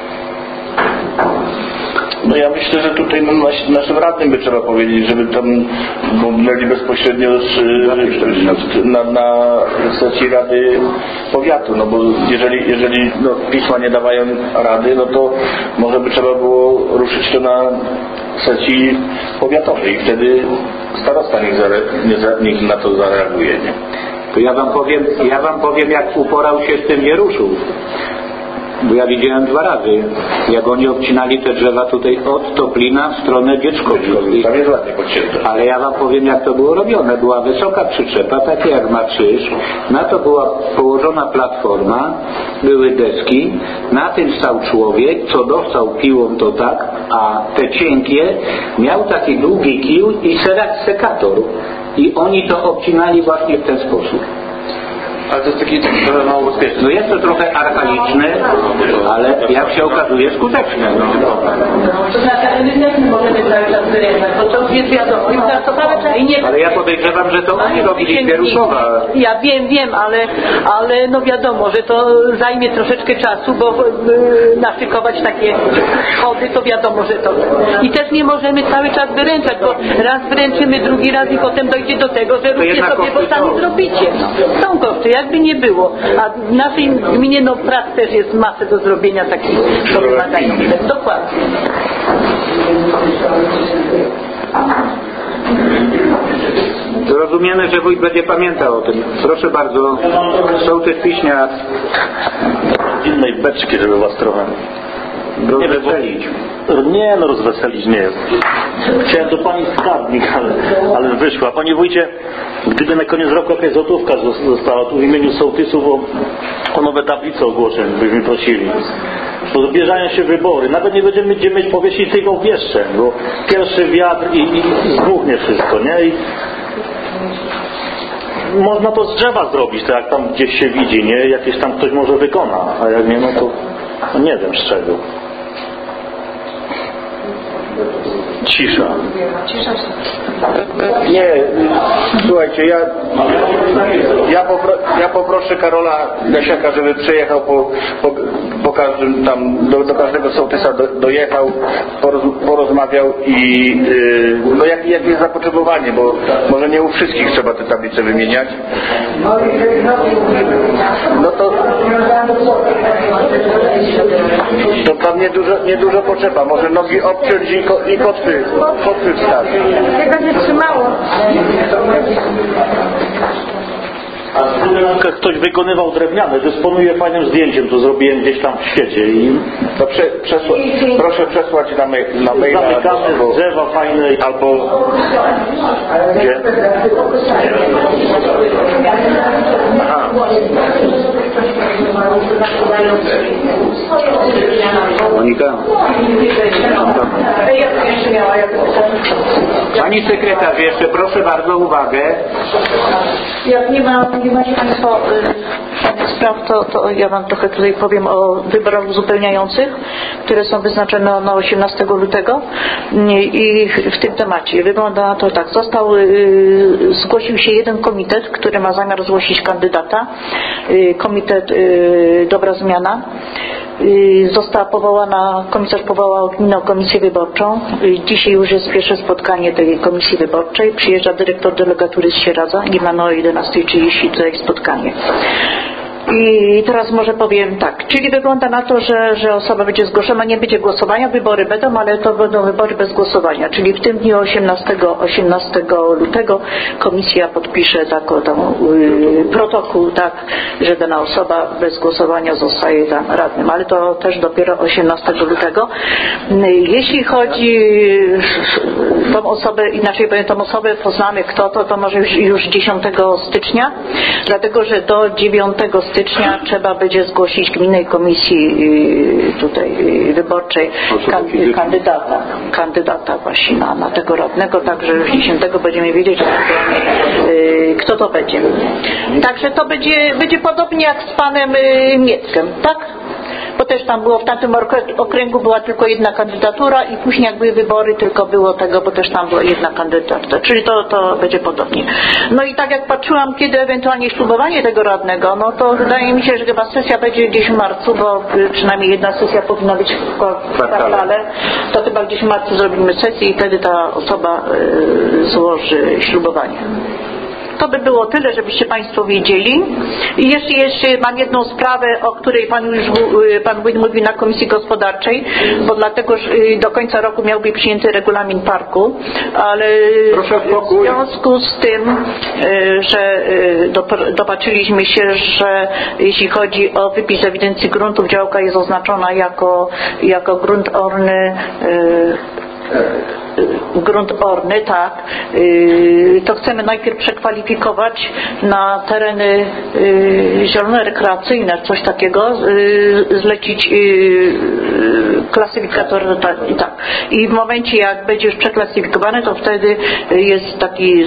No ja myślę, że tutaj no, naszym radnym by trzeba powiedzieć, żeby tam byli bezpośrednio z, na, na sesji Rady Powiatu, no bo jeżeli, jeżeli no, pisma nie dawają rady, no to może by trzeba było ruszyć to na sesji powiatowej i wtedy starosta niech, zare, nie za, niech na to zareaguje. Nie? To ja wam powiem, ja wam powiem jak uporał się z tym Wieruszu. Bo ja widziałem dwa razy, jak oni obcinali te drzewa tutaj od Toplina w stronę Bieczkowi. Tam jest ładnie podcięte. Ale ja wam powiem, jak to było robione. Była wysoka przyczepa, takie jak ma krzyż. Na to była położona platforma, były deski. Na tym stał człowiek, co dostał piłą to tak, a te cienkie miał taki długi kij i sekator. I oni to obcinali właśnie w ten sposób. Ale to jest taki trochę mało bezpieczny. No jest to trochę archaiczne, ale jak się okazuje skuteczne. No. To znaczy, ale my też nie możemy cały czas wyrywać, bo to jest wiadomo. I nie... Ale ja podejrzewam, że to oni robili Pieruszowa. Ja wiem, wiem, ale, ale no wiadomo, że to zajmie troszeczkę czasu, bo y, naszykować takie schody, to wiadomo, że to. I też nie możemy cały czas wyręczać, bo raz wręczymy, drugi raz i potem dojdzie do tego, że róbcie sobie, bo sami zrobicie. Są koszty, jakby nie było. A w naszej gminie no prac też jest masę do zrobienia takich wymagających. Dokładnie. Rozumiemy, że wójt będzie pamiętał o tym. Proszę bardzo, sołtys Wiśniak. Innej beczki, żeby was trochę rozweselić. Nie, no rozweselić nie jest. Chciałem do pani skarbnik, ale, ale wyszła. Panie wójcie, gdyby na koniec roku jakaś złotówka została tu w imieniu sołtysów o, o nowe tablice ogłoszeń, byśmy prosili. Bo zbliżają się wybory. Nawet nie będziemy gdzie mieć powiesić tych obwieszczeń, bo pierwszy wiatr i, i zbuchnie wszystko, nie? I można to z drzewa zrobić, tak jak tam gdzieś się widzi, nie? Jakieś tam ktoś może wykona, a jak nie, no to no nie wiem z czego. Cisza. Nie, słuchajcie, ja, ja, popro, ja poproszę Karola Gasiaka, żeby przyjechał po, po, każdym tam, do, do każdego sołtysa do, dojechał, poroz, porozmawiał i yy, no jak, jak jest zapotrzebowanie, bo może nie u wszystkich trzeba te tablice wymieniać. No to to tam niedużo, niedużo potrzeba, może nogi obciąć i, ko, i kotwy, kotwy wstawić. Nie będzie trzymało. A w budynkach ktoś wykonywał drewniane, dysponuje fajnym zdjęciem, to zrobiłem gdzieś tam w świecie i to prze, przesła, proszę przesłać na, mail, na maila. Zamykane z drzewa fajne albo gdzie? Aha. Monika. Pani sekretarz, jeszcze proszę bardzo uwagę. Jak nie ma, nie macie Państwo y, spraw, to, to ja Wam trochę tutaj powiem o wyborach uzupełniających, które są wyznaczone na osiemnastego lutego i w tym temacie wygląda na to tak. Został, y, zgłosił się jeden komitet, który ma zamiar zgłosić kandydata. Y, komitet y, Dobra Zmiana. Została powołana, komisarz powołał Gminną Komisję Wyborczą. Dzisiaj już jest pierwsze spotkanie tej komisji wyborczej. Przyjeżdża dyrektor delegatury z Sieradza. Nie mamy o jedenastej trzydzieści tutaj spotkanie. I teraz może powiem tak, czyli wygląda na to, że, że osoba będzie zgłoszona, nie będzie głosowania, wybory będą, ale to będą wybory bez głosowania, czyli w tym dniu osiemnastego lutego komisja podpisze taką, tą, yy, protokół, tak, że dana osoba bez głosowania zostaje tam radnym, ale to też dopiero osiemnastego lutego. Jeśli chodzi tą osobę, inaczej powiem, tą osobę poznamy kto to, to może już, już dziesiątego stycznia, dlatego, że do dziewiątego stycznia trzeba będzie zgłosić Gminnej Komisji tutaj wyborczej kandydata, kandydata właśnie na, na tego radnego, także już dziesiątego będziemy wiedzieć kto to będzie. Także to będzie, będzie podobnie jak z panem Mieckiem, tak? Bo też tam było, w tamtym okręgu była tylko jedna kandydatura i później jak były wybory tylko było tego, bo też tam była jedna kandydatura, czyli to, to będzie podobnie. No i tak jak patrzyłam, kiedy ewentualnie ślubowanie tego radnego, no to wydaje mi się, że chyba sesja będzie gdzieś w marcu, bo przynajmniej jedna sesja powinna być w kwartale, to chyba gdzieś w marcu zrobimy sesję i wtedy ta osoba y, złoży ślubowanie. to by było tyle, żebyście Państwo wiedzieli. I jeszcze, jeszcze mam jedną sprawę, o której Pan już Pan Wójt mówił na Komisji Gospodarczej, bo dlatego że do końca roku miał być przyjęty regulamin parku, ale w związku z tym, że dopatrzyliśmy się, że jeśli chodzi o wypis ewidencji gruntów, działka jest oznaczona jako, jako grunt orny, grunt orny, tak, to chcemy najpierw przekwalifikować na tereny zielone, rekreacyjne, coś takiego, zlecić klasyfikator i tak. I w momencie, jak będzie już przeklasyfikowany, to wtedy jest taki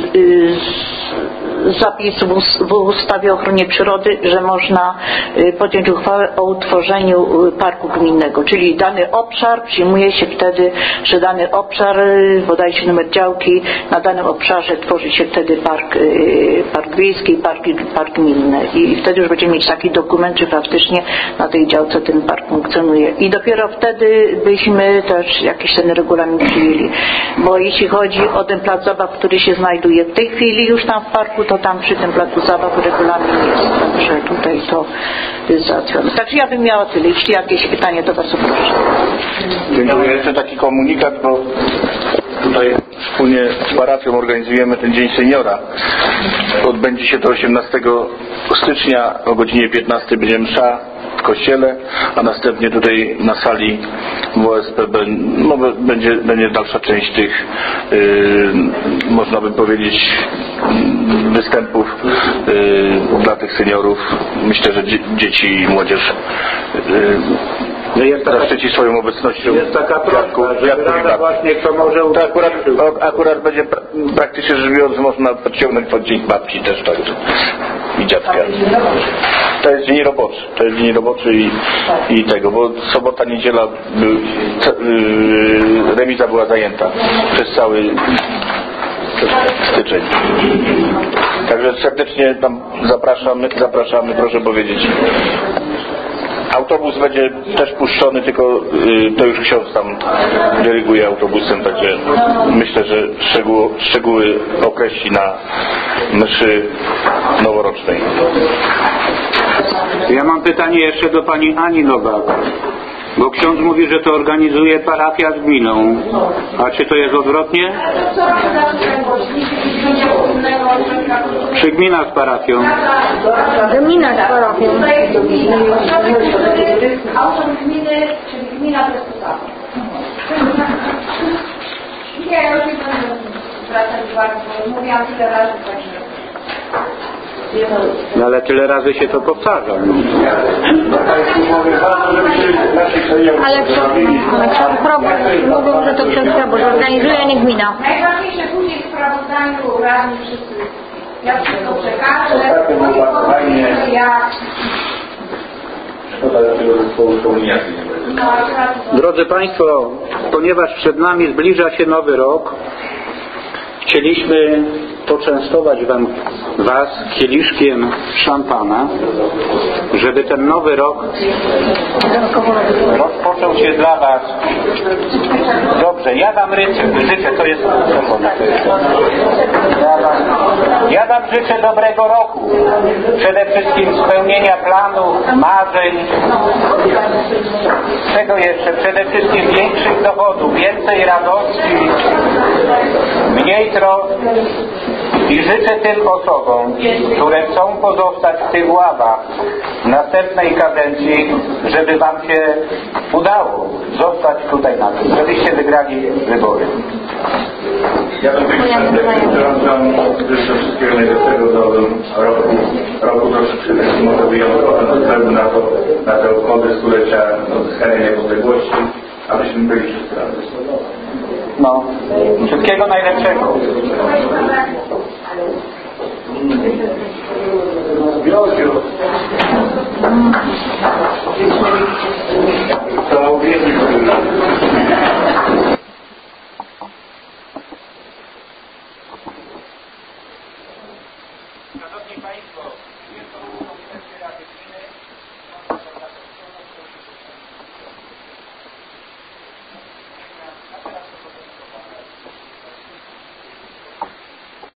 zapis w ustawie o ochronie przyrody, że można podjąć uchwałę o utworzeniu parku gminnego, czyli dany obszar, przyjmuje się wtedy, że dany obszar, podaje się numer działki, na danym obszarze tworzy się wtedy park, park wiejski, park, park gminny i wtedy już będziemy mieć taki dokument, że faktycznie na tej działce ten park funkcjonuje i dopiero wtedy byśmy też jakiś ten regulamin przyjęli, bo jeśli chodzi o ten plac zabaw, który się znajduje w tej chwili już tam w parku, to tam przy tym placu zabaw regulamin jest, także tutaj to jest załatwione. Także ja bym miała tyle. Jeśli jakieś pytanie, to bardzo proszę. Dziękuję. Jeszcze taki komunikat, bo tutaj wspólnie z parafią organizujemy ten Dzień Seniora. Odbędzie się to osiemnastego stycznia o godzinie piętnastej, będzie msza w kościele, a następnie tutaj na sali W O S P no, będzie, będzie dalsza część tych yy, można by powiedzieć występów yy, dla tych seniorów. Myślę, że dzie dzieci i młodzież yy, jest taka, zaszczyci swoją obecnością. Jest taka prośba, że rada właśnie kto może to akurat, akurat będzie pra praktycznie rzecz biorąc można podciągnąć pod dzień babci też tak i dziadka. To jest dzień roboczy. To jest dzień roboczy i, i tego, bo sobota, niedziela był, yy, remiza była zajęta przez cały styczeń. Także serdecznie tam zapraszamy, zapraszamy, proszę powiedzieć. Autobus będzie też puszczony, tylko y, to już ksiądz tam dyryguje autobusem, także myślę, że szczegół, szczegóły określi na mszy noworocznej. Ja mam pytanie jeszcze do pani Ani Nowak, bo ksiądz mówi, że to organizuje parafia z gminą. A czy to jest odwrotnie? Czy gmina z parafią? Gmina z parafią. A urząd gminy, czyli gmina bez ustawy. Nie, ja już nie będę zwracać uwagi, bo mówiłam tyle razy, także... No ale tyle razy się to powtarza. Ale ksiądz problem mówią, że to ksiądz bo organizuje, a nie gmina. Najważniejsze później w sprawozdaniu radni wszyscy. Ja wszystko przekażę, ja... Drodzy Państwo, ponieważ przed nami zbliża się nowy rok, chcieliśmy poczęstować wam, Was kieliszkiem szampana, żeby ten nowy rok rozpoczął się dla Was dobrze. Ja Wam życzę, życzę to jest ja Wam życzę dobrego roku. Przede wszystkim spełnienia planów, marzeń. Czego jeszcze? Przede wszystkim większych dochodów, więcej radości, mniej trosk. I życzę tym osobom, które chcą pozostać w tych ławach w następnej kadencji, żeby Wam się udało zostać tutaj na tym, żebyście wygrali wybory. Ja bym życzę wszystkiego najlepszego do roku, roku troszeczkę może wyjątkowym ze względu na to, na te obchody stulecia odzyskania niepodległości, abyśmy byli wszyscy razem. No, wszystkiego najlepszego. Biorę